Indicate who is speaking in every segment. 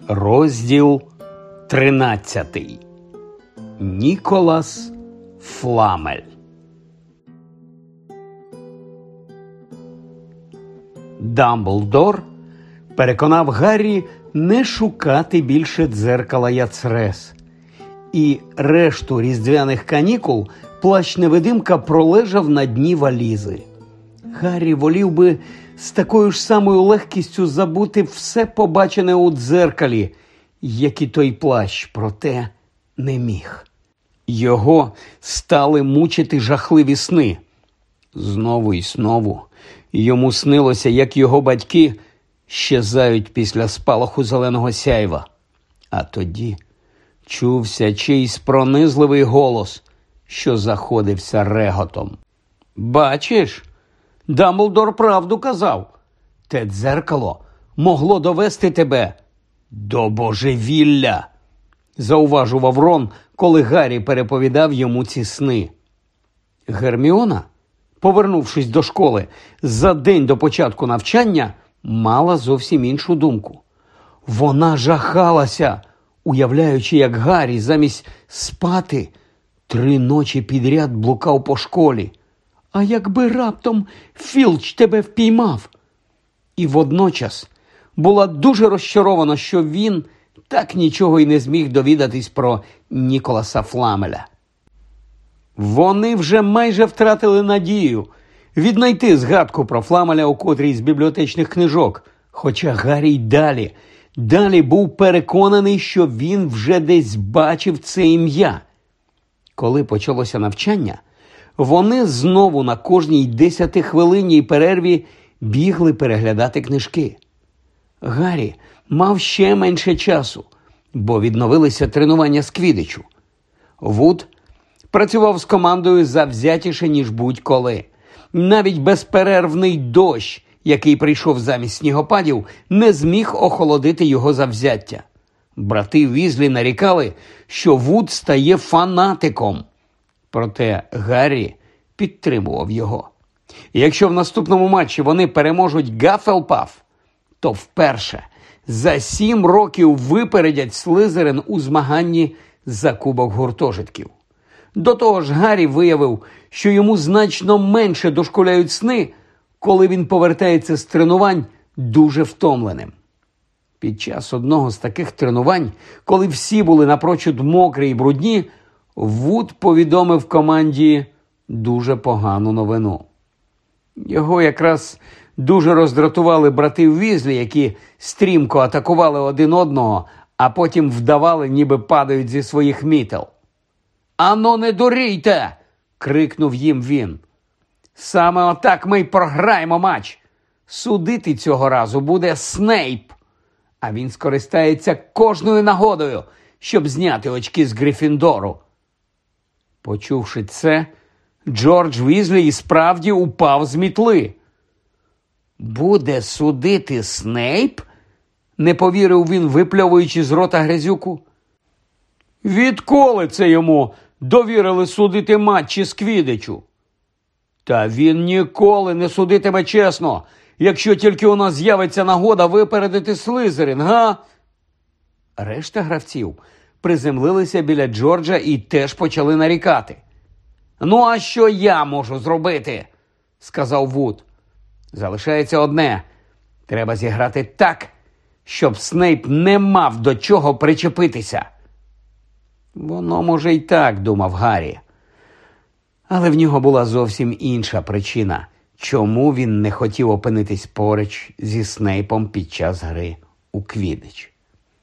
Speaker 1: Розділ 13. Ніколас Фламель. Дамблдор переконав Гаррі не шукати більше дзеркала Яцрес. І решту різдвяних канікул плащ-невидимка пролежав на дні валізи. Гаррі волів би з такою ж самою легкістю забути все побачене у дзеркалі, як і той плащ, проте не міг. Його стали мучити жахливі сни. Знову і знову йому снилося, як його батьки щезають після спалаху зеленого сяйва. А тоді чувся чийсь пронизливий голос, що заходився реготом. «Бачиш, Дамблдор правду казав. Те дзеркало могло довести тебе до божевілля», зауважував Рон, коли Гаррі переповідав йому ці сни. Герміона, повернувшись до школи за день до початку навчання, мала зовсім іншу думку. Вона жахалася, уявляючи, як Гаррі замість спати 3 ночі підряд блукав по школі. «А якби раптом Філч тебе впіймав?» І водночас була дуже розчарована, що він так нічого й не зміг довідатись про Ніколаса Фламеля. Вони вже майже втратили надію віднайти згадку про Фламеля у котрій з бібліотечних книжок, хоча Гаррі й далі був переконаний, що він вже десь бачив це ім'я. Коли почалося навчання, вони знову на кожній 10-хвилинній перерві бігли переглядати книжки. Гаррі мав ще менше часу, бо відновилися тренування з квіддичу. Вуд працював з командою завзятіше, ніж будь-коли. Навіть безперервний дощ, який прийшов замість снігопадів, не зміг охолодити його завзяття. Брати Візлі нарікали, що Вуд стає фанатиком. Проте Гаррі підтримував його. І якщо в наступному матчі вони переможуть Гафелпаф, то вперше за 7 років випередять Слизерин у змаганні за кубок гуртожитків. До того ж, Гаррі виявив, що йому значно менше дошкуляють сни, коли він повертається з тренувань дуже втомленим. Під час одного з таких тренувань, коли всі були напрочуд мокрі й брудні, Вуд повідомив команді дуже погану новину. Його якраз дуже роздратували брати Візлі, які стрімко атакували один одного, а потім вдавали, ніби падають зі своїх мітел. «Ано, не дурійте!» – крикнув їм він. «Саме отак ми й програємо матч. Судити цього разу буде Снейп, а він скористається кожною нагодою, щоб зняти очки з Гриффіндору». Почувши це, Джордж Візлі і справді упав з мітли. «Буде судити Снейп?» – не повірив він, випльовуючи з рота грязюку. «Відколи це йому довірили судити матчі з квіддичу? Та він ніколи не судитиме чесно, якщо тільки у нас з'явиться нагода випередити Слизерин, га?» Решта гравців приземлилися біля Джорджа і теж почали нарікати. «Ну, а що я можу зробити?» – сказав Вуд. «Залишається одне. Треба зіграти так, щоб Снейп не мав до чого причепитися». «Воно може й так», – думав Гаррі. Але в нього була зовсім інша причина, чому він не хотів опинитись поруч зі Снейпом під час гри у квіддич.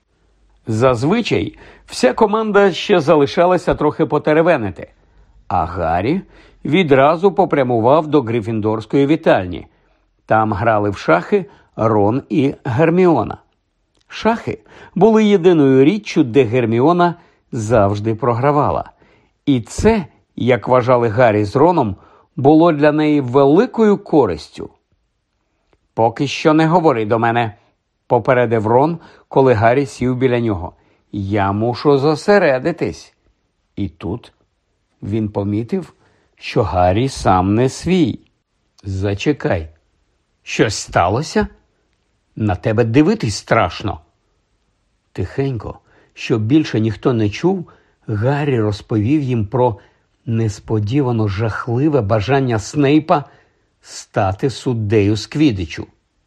Speaker 1: Зазвичай вся команда ще залишалася трохи потеревенити, а Гаррі відразу попрямував до Гриффіндорської вітальні. Там грали в шахи Рон і Герміона. Шахи були єдиною річчю, де Герміона завжди програвала. І це, як вважали Гаррі з Роном, було для неї великою користю. «Поки що не говори до мене», – попередив Рон, коли Гаррі сів біля нього. «Я мушу зосередитись». І тут він помітив, що Гаррі сам не свій. «Зачекай, щось сталося? На тебе дивитись страшно». Тихенько, щоб більше ніхто не чув, Гаррі розповів їм про несподівано жахливе бажання Снейпа стати суддею з Квіддичу.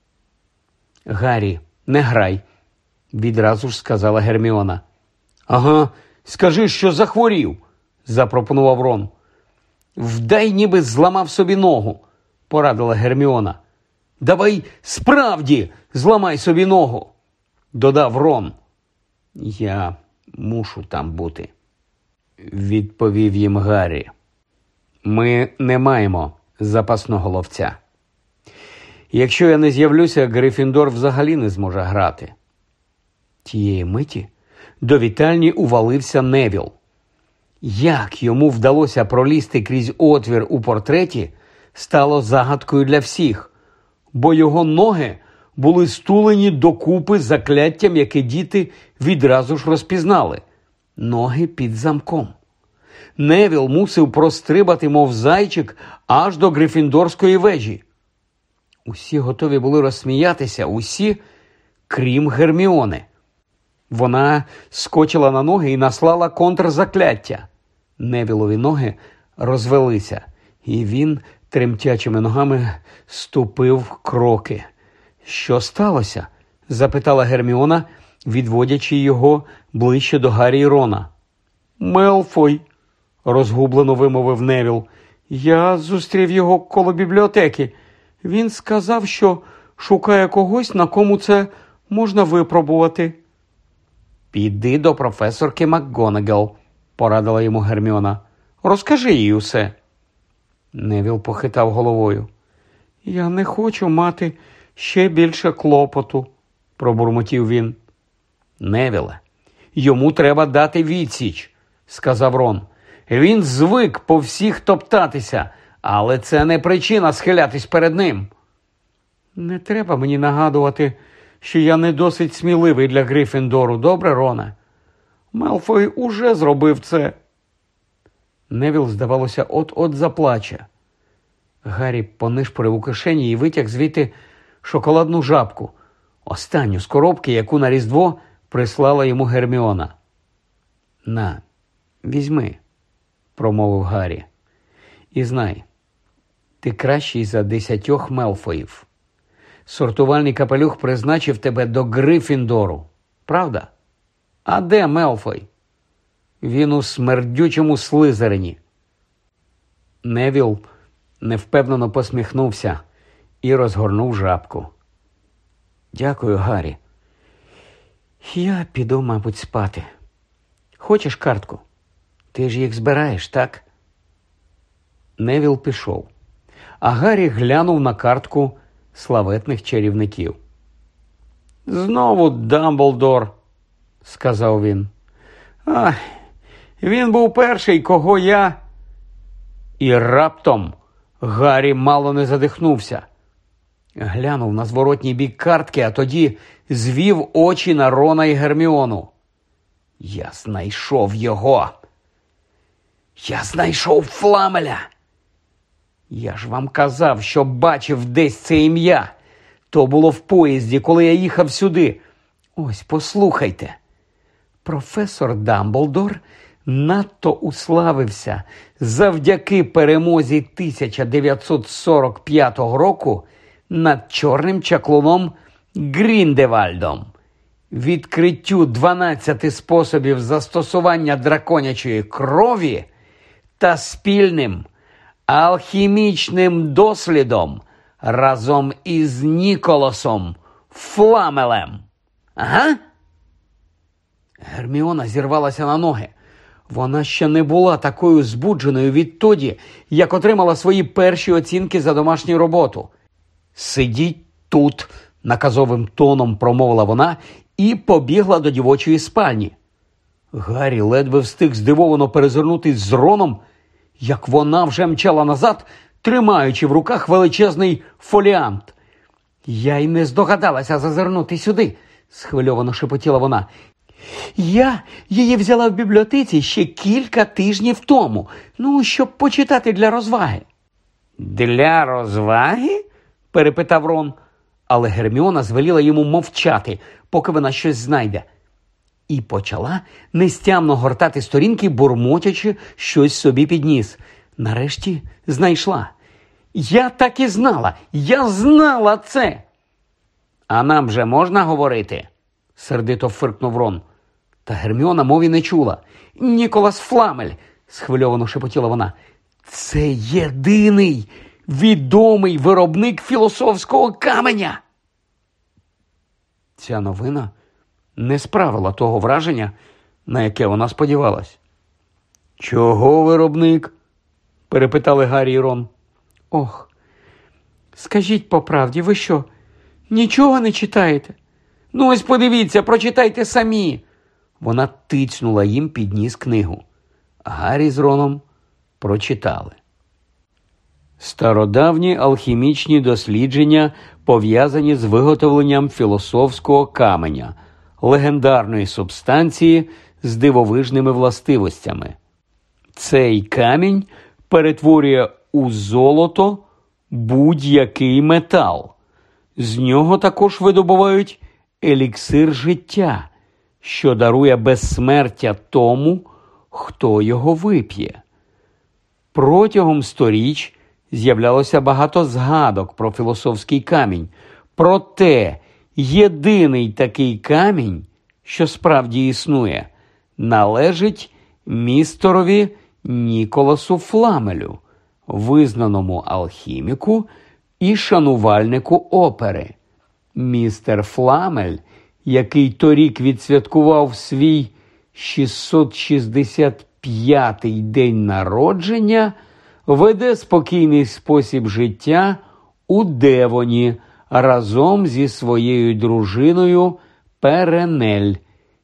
Speaker 1: «Гаррі, не грай», – відразу ж сказала Герміона. «Ага, скажи, що захворів», – запропонував Рон. «Вдай, ніби зламав собі ногу», – порадила Герміона. «Давай справді зламай собі ногу», – додав Рон. «Я мушу там бути», – відповів їм Гаррі. «Ми не маємо запасного ловця. Якщо я не з'явлюся, Гриффіндор взагалі не зможе грати». Тієї миті до вітальні увалився Невіл. Як йому вдалося пролізти крізь отвір у портреті, стало загадкою для всіх, бо його ноги були стулені докупи закляттям, яке діти відразу ж розпізнали. Ноги під замком. Невіл мусив прострибати, мов зайчик, аж до Гриффіндорської вежі. Усі готові були розсміятися, усі, крім Герміони. Вона скочила на ноги і наслала контрзакляття. Невілові ноги розвелися, і він тремтячими ногами ступив кроки. «Що сталося?» – запитала Герміона, відводячи його ближче до Гаррі і Рона. «Мелфой», – розгублено вимовив Невіл. «Я зустрів його коло бібліотеки. Він сказав, що шукає когось, на кому це можна випробувати». «Піди до професорки МакГонагал», – порадила йому Герміона. «Розкажи їй усе». Невіл похитав головою. «Я не хочу мати ще більше клопоту», – пробурмотів він. «Невіле, йому треба дати відсіч», – сказав Рон. «Він звик по всіх топтатися, але це не причина схилятись перед ним». «Не треба мені нагадувати, що я не досить сміливий для Гриффіндору, добре, Роне? Мелфой уже зробив це». Невіл, здавалося, от-от заплаче. Гаррі понишпорив у кишені і витяг звідти шоколадну жабку, останню з коробки, яку на Різдво прислала йому Герміона. «На, візьми», – промовив Гаррі. «І знай, ти кращий за 10 Мелфоїв. Сортувальний капелюх призначив тебе до Гриффіндору. Правда? А де Мелфой?» «Він у смердючому Слизерині». Невіл невпевнено посміхнувся і розгорнув жабку. «Дякую, Гаррі. Я піду, мабуть, спати. Хочеш картку? Ти ж їх збираєш, так?» Невіл пішов, а Гаррі глянув на картку славетних чарівників. «Знову Дамблдор», – сказав він. «Ах, він був перший, кого я…» І раптом Гаррі мало не задихнувся. Глянув на зворотній бік картки, а тоді звів очі на Рона і Герміону. «Я знайшов його! Я знайшов Фламеля! Я ж вам казав, що бачив десь це ім'я. То було в поїзді, коли я їхав сюди. Ось, послухайте. Професор Дамблдор надто уславився завдяки перемозі 1945 року над чорним чаклуном Гріндевальдом, відкриттю 12 способів застосування драконячої крові та спільним алхімічним дослідом разом із Ніколасом Фламелем. Ага?» Герміона зірвалася на ноги. Вона ще не була такою збудженою відтоді, як отримала свої перші оцінки за домашню роботу. «Сидіть тут», – наказовим тоном промовила вона і побігла до дівочої спальні. Гаррі ледве встиг здивовано перезирнутись з Роном, як вона вже мчала назад, тримаючи в руках величезний фоліант. «Я й не здогадалася зазирнути сюди», – схвильовано шепотіла вона. «Я її взяла в бібліотеці ще кілька тижнів тому, щоб почитати для розваги». «Для розваги?» – перепитав Рон, але Герміона звеліла йому мовчати, поки вона щось знайде. І почала нестямно гортати сторінки, бурмотячи щось собі під ніс. Нарешті знайшла. «Я так і знала! Я знала це!» «А нам же можна говорити?» – сердито фиркнув Рон. Та Герміона мові не чула. «Ніколас Фламель!» – схвильовано шепотіла вона. «Це єдиний відомий виробник філософського каменя!» Ця новина не справила того враження, на яке вона сподівалась. «Чого виробник?» – перепитали Гаррі і Рон. «Ох, скажіть по правді, ви що, нічого не читаєте? Ну ось подивіться, прочитайте самі!» Вона тицнула їм під ніс книгу. Гаррі з Роном прочитали. Стародавні алхімічні дослідження, пов'язані з виготовленням філософського каменя, легендарної субстанції з дивовижними властивостями. Цей камінь перетворює у золото будь-який метал. З нього також видобувають еліксир життя, що дарує безсмертя тому, хто його вип'є. Протягом сторіч з'являлося багато згадок про філософський камінь. Проте єдиний такий камінь, що справді існує, належить містерові Ніколасу Фламелю, визнаному алхіміку і шанувальнику опери. Містер Фламель, який торік відсвяткував свій 665-й день народження, веде спокійний спосіб життя у Девоні разом зі своєю дружиною Перенель,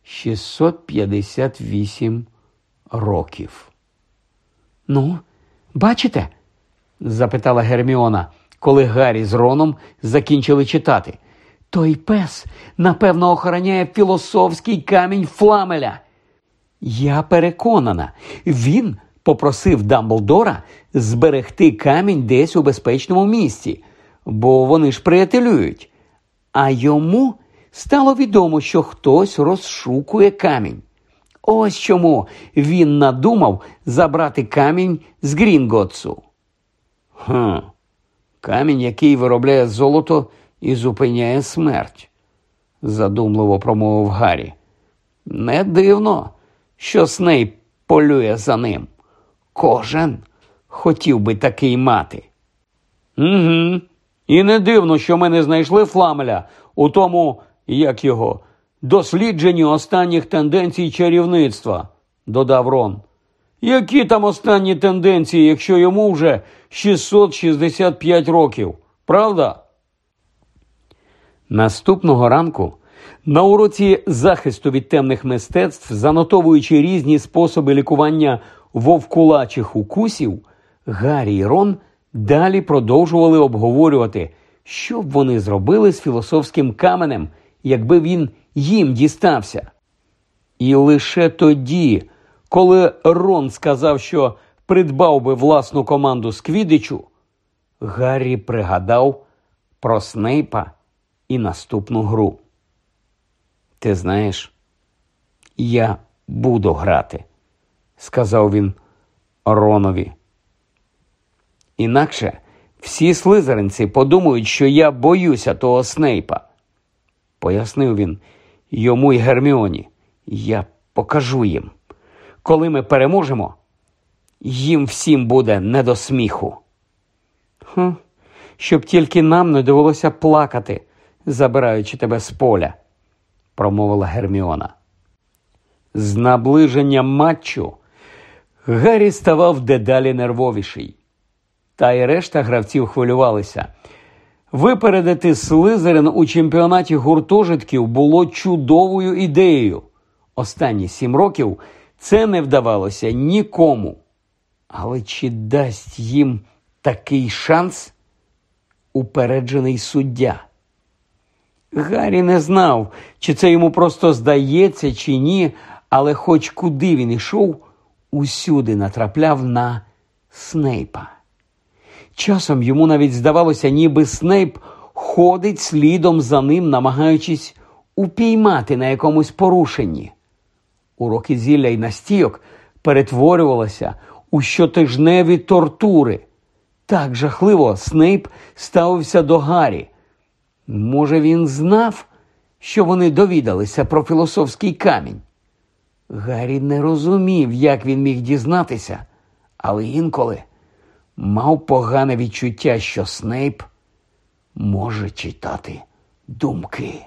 Speaker 1: 658 років. «Ну, бачите?» – запитала Герміона, коли Гаррі з Роном закінчили читати. «Той пес, напевно, охороняє філософський камінь Фламеля. Я переконана, він попросив Дамблдора зберегти камінь десь у безпечному місці, бо вони ж приятелюють. А йому стало відомо, що хтось розшукує камінь. Ось чому він надумав забрати камінь з Грінготтсу». «Камінь, який виробляє золото і зупиняє смерть», – задумливо промовив Гаррі. «Не дивно, що Снейп полює за ним. Кожен хотів би такий мати». «Угу. І не дивно, що ми не знайшли Фламеля у тому, як його, дослідженні останніх тенденцій чарівництва», – додав Рон. «Які там останні тенденції, якщо йому вже 665 років, правда?» Наступного ранку на уроці захисту від темних мистецтв, занотовуючи різні способи лікування вовкулачих укусів, Гаррі і Рон далі продовжували обговорювати, що б вони зробили з філософським каменем, якби він їм дістався. І лише тоді, коли Рон сказав, що придбав би власну команду з квіддичу, Гаррі пригадав про Снейпа і наступну гру. «Ти знаєш, я буду грати», – сказав він Ронові. «Інакше всі слизеринці подумають, що я боюся того Снейпа», – пояснив він йому й Герміоні. «Я покажу їм. Коли ми переможемо, їм всім буде не до сміху». «Щоб тільки нам не довелося плакати, забираючи тебе з поля», – промовила Герміона. З наближенням матчу Гаррі ставав дедалі нервовіший. Та й решта гравців хвилювалися. Випередити Слизерин у чемпіонаті гуртожитків було чудовою ідеєю. Останні 7 років це не вдавалося нікому. Але чи дасть їм такий шанс упереджений суддя? Гаррі не знав, чи це йому просто здається, чи ні, але хоч куди він ішов, усюди натрапляв на Снейпа. Часом йому навіть здавалося, ніби Снейп ходить слідом за ним, намагаючись упіймати на якомусь порушенні. Уроки зілля й настійок перетворювалися у щотижневі тортури. Так жахливо Снейп ставився до Гаррі. Може, він знав, що вони довідалися про філософський камінь? Гаррі не розумів, як він міг дізнатися, але інколи мав погане відчуття, що Снейп може читати думки.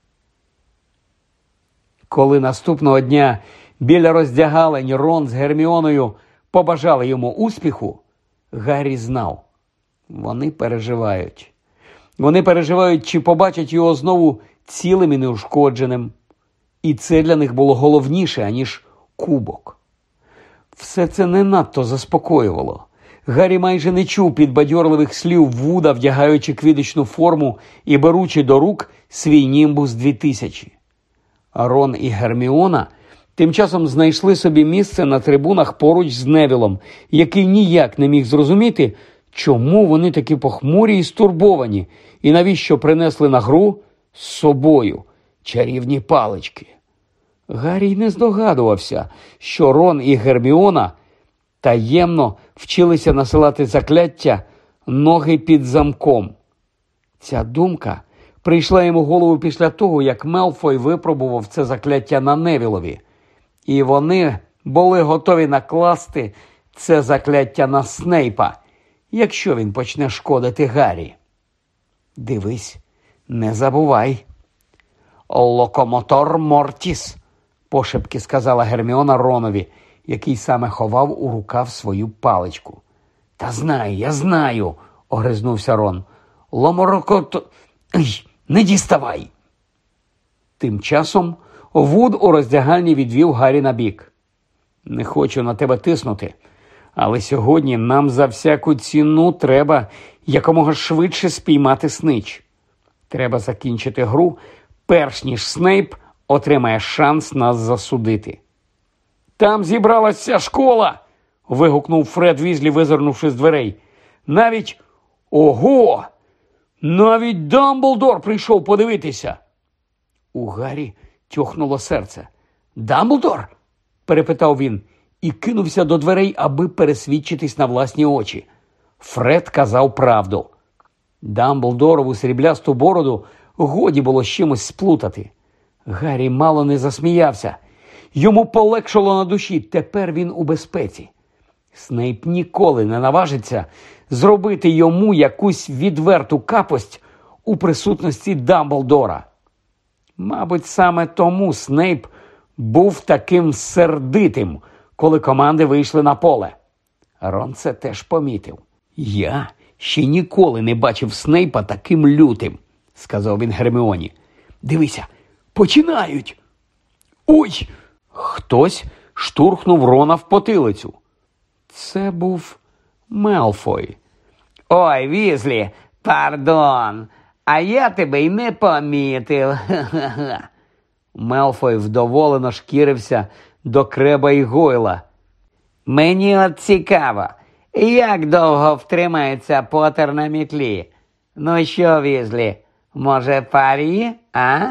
Speaker 1: Коли наступного дня біля роздягалень Рон з Герміоною побажали йому успіху, Гаррі знав – вони переживають. Вони переживають, чи побачать його знову цілим і неушкодженим. І це для них було головніше, аніж кубок. Все це не надто заспокоювало. Гаррі майже не чув підбадьорливих слів Вуда, вдягаючи квіддичну форму і беручи до рук свій Німбус 2000. А Рон і Герміона тим часом знайшли собі місце на трибунах поруч з Невілом, який ніяк не міг зрозуміти, чому вони такі похмурі і стурбовані, і навіщо принесли на гру з собою чарівні палички. Гаррі й не здогадувався, що Рон і Герміона таємно вчилися насилати закляття «ноги під замком». Ця думка прийшла йому в голову після того, як Мелфой випробував це закляття на Невілові. І вони були готові накласти це закляття на Снейпа, якщо він почне шкодити Гаррі. «Дивись, не забувай». «Локомотор Мортіс», – пошепки сказала Герміона Ронові, який саме ховав у рукав свою паличку. «Та знаю, я знаю», – огризнувся Рон. «Ломорокото... Ай, не діставай!» Тим часом Вуд у роздягальні відвів Гаррі на бік. «Не хочу на тебе тиснути, але сьогодні нам за всяку ціну треба якомога швидше спіймати снич. Треба закінчити гру, перш ніж Снейп отримає шанс нас засудити». «Там зібралася вся школа!» – вигукнув Фред Візлі, визирнувши з дверей. Ого! Навіть Дамблдор прийшов подивитися!» У Гаррі тьохнуло серце. «Дамблдор?» – перепитав він і кинувся до дверей, аби пересвідчитись на власні очі. Фред казав правду. Дамблдорову сріблясту бороду годі було з чимось сплутати. Гаррі мало не засміявся. Йому полегшало на душі, тепер він у безпеці. Снейп ніколи не наважиться зробити йому якусь відверту капость у присутності Дамблдора. Мабуть, саме тому Снейп був таким сердитим, коли команди вийшли на поле. Рон це теж помітив. «Я ще ніколи не бачив Снейпа таким лютим», – сказав він Герміоні. «Дивися, починають!» «Ой!» Хтось штурхнув Рона в потилицю. Це був Мелфой. «Ой, Візлі, пардон, а я тебе й не помітив». Мелфой вдоволено шкірився до Креба і Гойла. «Мені от цікаво, як довго втримається Поттер на мітлі? Ну що, Візлі, може парі, а?»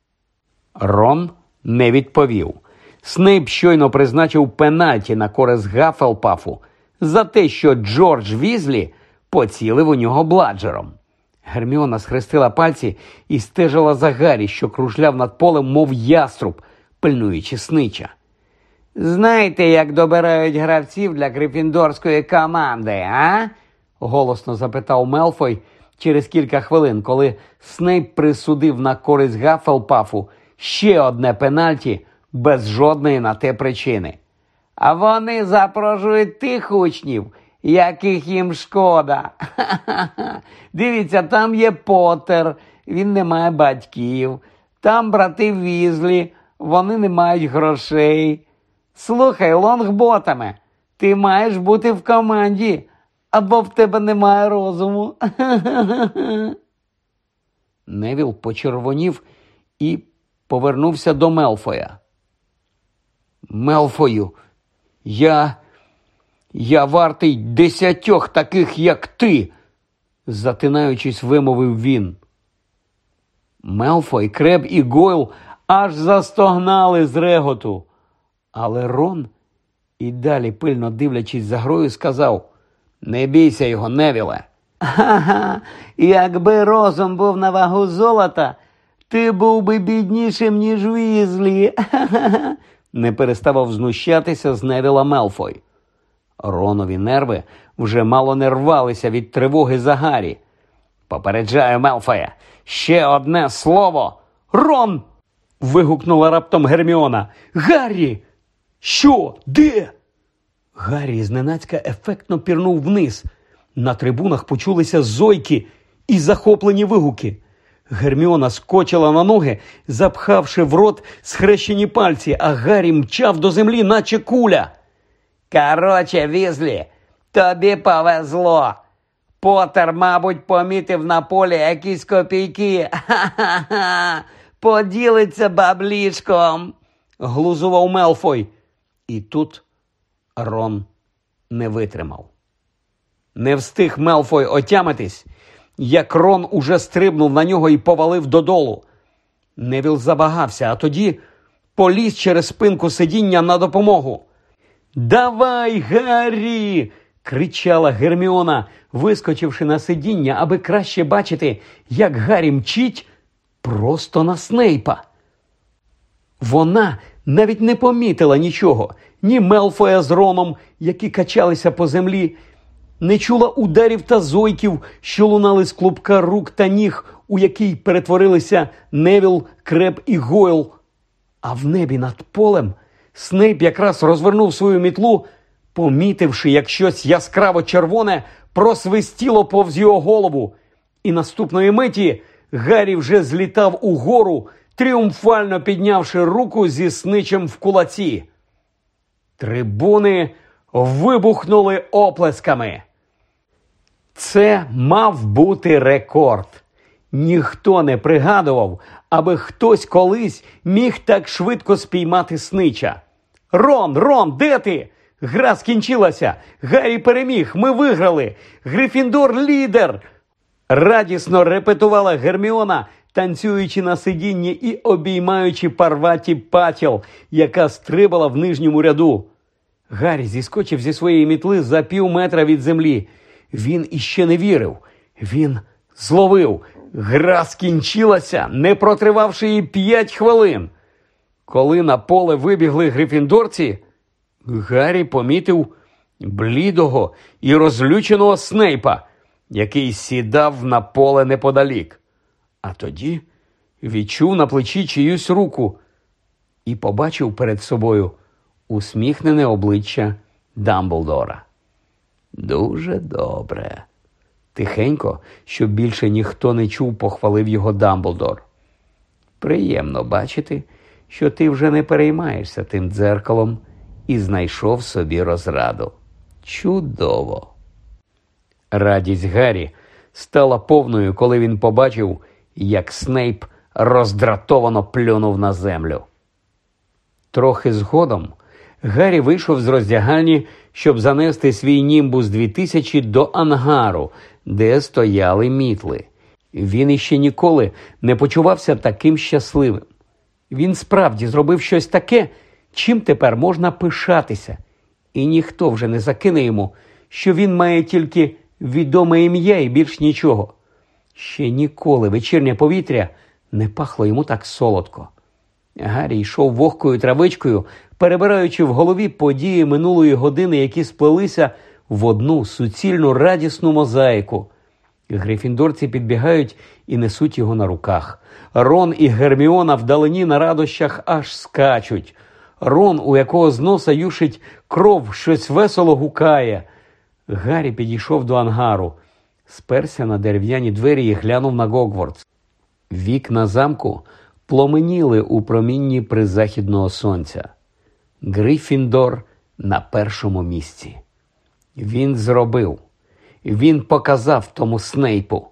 Speaker 1: Рон не відповів. Снейп щойно призначив пенальті на користь Гаффелпафу за те, що Джордж Візлі поцілив у нього бладжером. Герміона схрестила пальці і стежила за Гаррі, що кружляв над полем, мов яструб, пильнуючи снича. «Знаєте, як добирають гравців для грифіндорської команди, а?» – голосно запитав Мелфой через кілька хвилин, коли Снейп присудив на користь Гаффелпафу ще одне пенальті без жодної на те причини. «А вони запрошують тих учнів, яких їм шкода. Дивіться, там є Поттер, він не має батьків. Там брати Візлі, вони не мають грошей. Слухай, Лонгботаме, ти маєш бути в команді, або в тебе немає розуму». Невіл почервонів і повернувся до Мелфоя. «Мелфою, я вартий 10 таких, як ти», – затинаючись, вимовив він. Мелфой, Креб і Гойл аж застогнали з реготу. Але Рон, і далі пильно дивлячись за грою, сказав: «Не бійся його, Невіле». «Ага, якби розум був на вагу золота, ти був би біднішим, ніж Візлі». Не переставав знущатися з Невіла Мелфой. Ронові нерви вже мало не рвалися від тривоги за Гаррі. «Попереджаю, Мелфоя, ще одне слово!» «Рон!» – вигукнула раптом Герміона. «Гаррі! Що? Де?» Гаррі зненацька ефектно пірнув вниз. На трибунах почулися зойки і захоплені вигуки. Герміона скочила на ноги, запхавши в рот схрещені пальці, а Гаррі мчав до землі, наче куля. «Короче, Візлі, тобі повезло. Поттер, мабуть, помітив на полі якісь копійки. Ха-ха-ха! Поділиться баблішком!» – глузував Мелфой. І тут Рон не витримав. Не встиг Мелфой отямитись, як Рон уже стрибнув на нього і повалив додолу. Невіл забагався, а тоді поліз через спинку сидіння на допомогу. «Давай, Гаррі!» – кричала Герміона, вискочивши на сидіння, аби краще бачити, як Гаррі мчить просто на Снейпа. Вона навіть не помітила нічого, ні Мелфоя з Роном, які качалися по землі, не чула ударів та зойків, що лунали з клубка рук та ніг, у який перетворилися Невіл, Креб і Гойл. А в небі над полем Снейп якраз розвернув свою мітлу, помітивши, як щось яскраво-червоне просвистіло повз його голову. І наступної миті Гаррі вже злітав угору, тріумфально піднявши руку зі сничем в кулаці. Трибуни вибухнули оплесками. Це мав бути рекорд. Ніхто не пригадував, аби хтось колись міг так швидко спіймати снича. Рон, де ти? Гра скінчилася. Гаррі переміг, ми виграли. Грифіндор лідер!» Радісно репетувала Герміона, танцюючи на сидінні і обіймаючи Парваті Патіл, яка стрибала в нижньому ряду. Гаррі зіскочив зі своєї мітли за півметра від землі. Він іще не вірив. Він зловив. Гра скінчилася, не протривавши її 5 хвилин. Коли на поле вибігли грифіндорці, Гаррі помітив блідого і розлюченого Снейпа, який сідав на поле неподалік. А тоді відчув на плечі чиюсь руку і побачив перед собою усміхнене обличчя Дамблдора. «Дуже добре». Тихенько, щоб більше ніхто не чув, похвалив його Дамблдор. «Приємно бачити, що ти вже не переймаєшся тим дзеркалом і знайшов собі розраду. Чудово!» Радість Гаррі стала повною, коли він побачив, як Снейп роздратовано плюнув на землю. Трохи згодом Гаррі вийшов з роздягальні, щоб занести свій Німбус 2000 до ангару, де стояли мітли. Він іще ніколи не почувався таким щасливим. Він справді зробив щось таке, чим тепер можна пишатися, і ніхто вже не закине йому, що він має тільки відоме ім'я і більш нічого. Ще ніколи вечірнє повітря не пахло йому так солодко. Гаррі йшов вогкою травичкою, перебираючи в голові події минулої години, які сплелися в одну суцільну радісну мозаїку. Грифіндорці підбігають і несуть його на руках. Рон і Герміона вдалині на радощах аж скачуть. Рон, у якого з носа юшить кров, щось весело гукає. Гаррі підійшов до ангару, сперся на дерев'яні двері і глянув на Гогвартс. Вікна замку пломеніли у промінні призахідного сонця. Грифіндор на першому місці. Він зробив. Він показав тому Снейпу.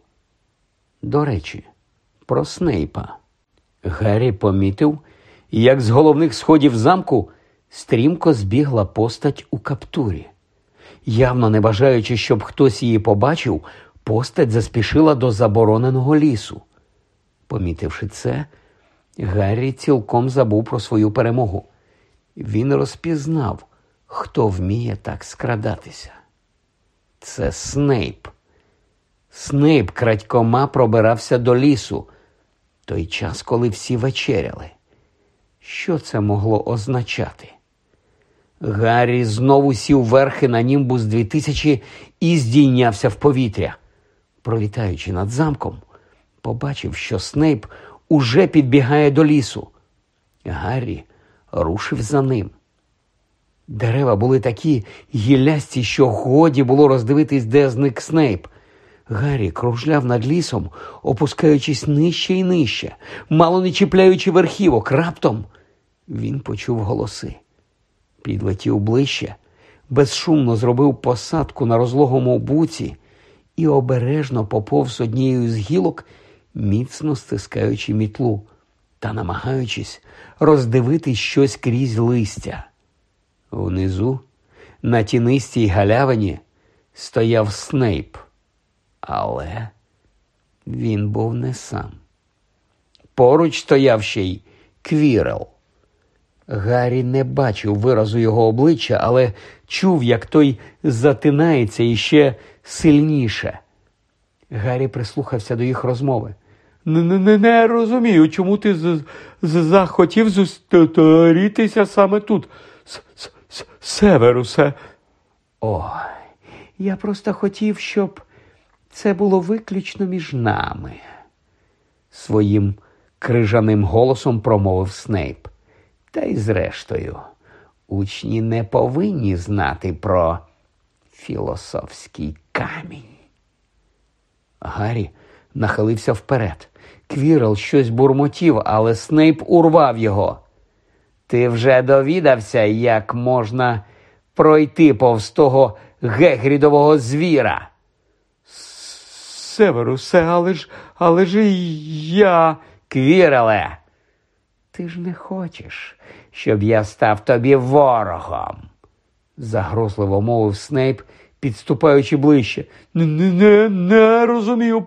Speaker 1: До речі, про Снейпа. Гаррі помітив, як з головних сходів замку стрімко збігла постать у каптурі. Явно не бажаючи, щоб хтось її побачив, постать заспішила до забороненого лісу. Помітивши це, Гаррі цілком забув про свою перемогу. Він розпізнав, хто вміє так скрадатися. Це Снейп. Снейп крадькома пробирався до лісу, той час, коли всі вечеряли. Що це могло означати? Гаррі знову сів верхи на Німбус 2000 і здійнявся в повітря. Пролітаючи над замком, побачив, що Снейп уже підбігає до лісу. Гаррі рушив за ним. Дерева були такі гіллясті, що годі було роздивитись, де зник Снейп. Гаррі кружляв над лісом, опускаючись нижче і нижче, мало не чіпляючи верхівок. Раптом він почув голоси. Підлетів ближче, безшумно зробив посадку на розлогому буці і обережно поповз однією з гілок, міцно стискаючи мітлу та намагаючись роздивити щось крізь листя. Внизу, на тінистій галявині, стояв Снейп. Але він був не сам. Поруч стояв ще й Квірел. Гаррі не бачив виразу його обличчя, але чув, як той затинається іще сильніше. Гаррі прислухався до їх розмови. Не розумію, чому ти захотів зустрітися саме тут, Северусе. Ой, я просто хотів, щоб це було виключно між нами, своїм крижаним голосом промовив Снейп. Та й зрештою, учні не повинні знати про філософський камінь. Гаррі нахилився вперед. Квірел щось бурмотів, але Снейп урвав його. Ти вже довідався, як можна пройти повз того гегрідового звіра? Северусе, але ж я... Квіреле, ти ж не хочеш, щоб я став тобі ворогом? Загрозливо мовив Снейп, підступаючи ближче. Не розумію,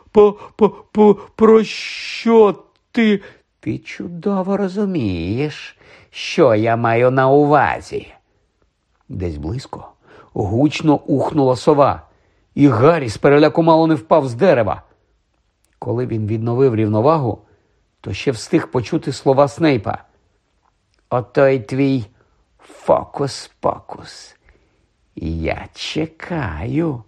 Speaker 1: про що ти... Ти чудово розумієш, що я маю на увазі. Десь близько гучно ухнула сова, і Гаррі з переляку мало не впав з дерева. Коли він відновив рівновагу, то ще встиг почути слова Снейпа. Отой твій фокус-покус. Я чекаю.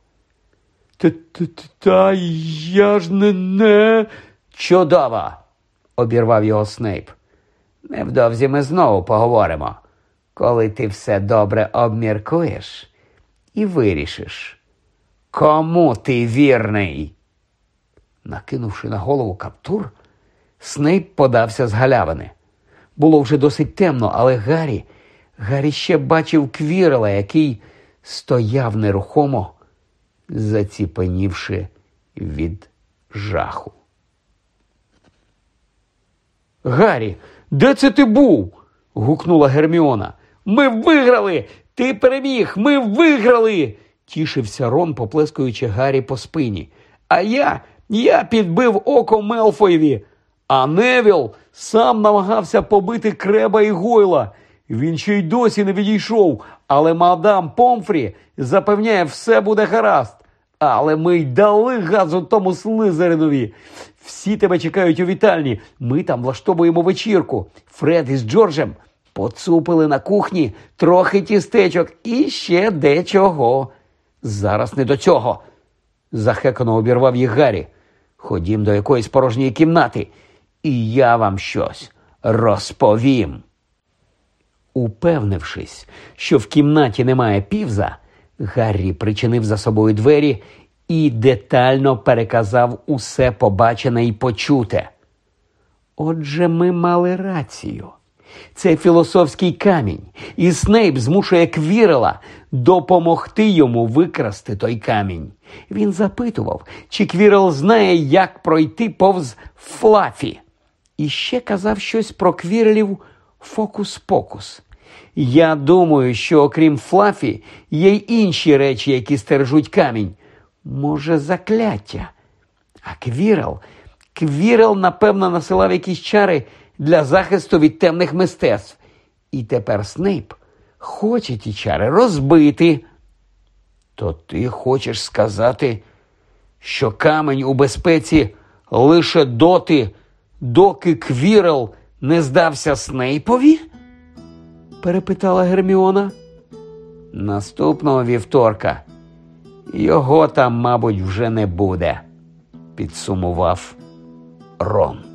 Speaker 1: Та я ж не... Чудово! Обірвав його Снейп. Невдовзі ми знову поговоримо, коли ти все добре обміркуєш і вирішиш, кому ти вірний. Накинувши на голову каптур, Снейп подався з галявини. Було вже досить темно, але Гаррі ще бачив Квірела, який стояв нерухомо, заціпенівши від жаху. «Гаррі, де це ти був?» – гукнула Герміона. «Ми виграли! Ти переміг! Ми виграли!» – тішився Рон, поплескуючи Гаррі по спині. «А я підбив око Мелфоєві, а Невіл сам намагався побити Креба і Гойла. Він ще й досі не відійшов, але мадам Помфрі запевняє, все буде гаразд. Але ми й дали газу тому Слизеринові. Всі тебе чекають у вітальні. Ми там влаштовуємо вечірку. Фред із Джорджем поцупили на кухні трохи тістечок і ще дечого. Зараз не до цього. Захекано обірвав їх Гаррі. Ходім до якоїсь порожньої кімнати, і я вам щось розповім. Упевнившись, що в кімнаті немає Півза, Гаррі причинив за собою двері і детально переказав усе побачене і почуте. Отже, ми мали рацію. Це філософський камінь, і Снейп змушує Квірела допомогти йому викрасти той камінь. Він запитував, чи Квірел знає, як пройти повз Флафі. І ще казав щось про Квірелів фокус-покус. Я думаю, що окрім Флафі є й інші речі, які стережуть камінь. Може, закляття. А Квірел, напевно, насилав якісь чари для захисту від темних мистецтв. І тепер Снейп хоче ті чари розбити. То ти хочеш сказати, що камень у безпеці лише доти, доки Квірел не здався Снейпові? Перепитала Герміона. Наступного вівторка його там, мабуть, вже не буде, підсумував Рон.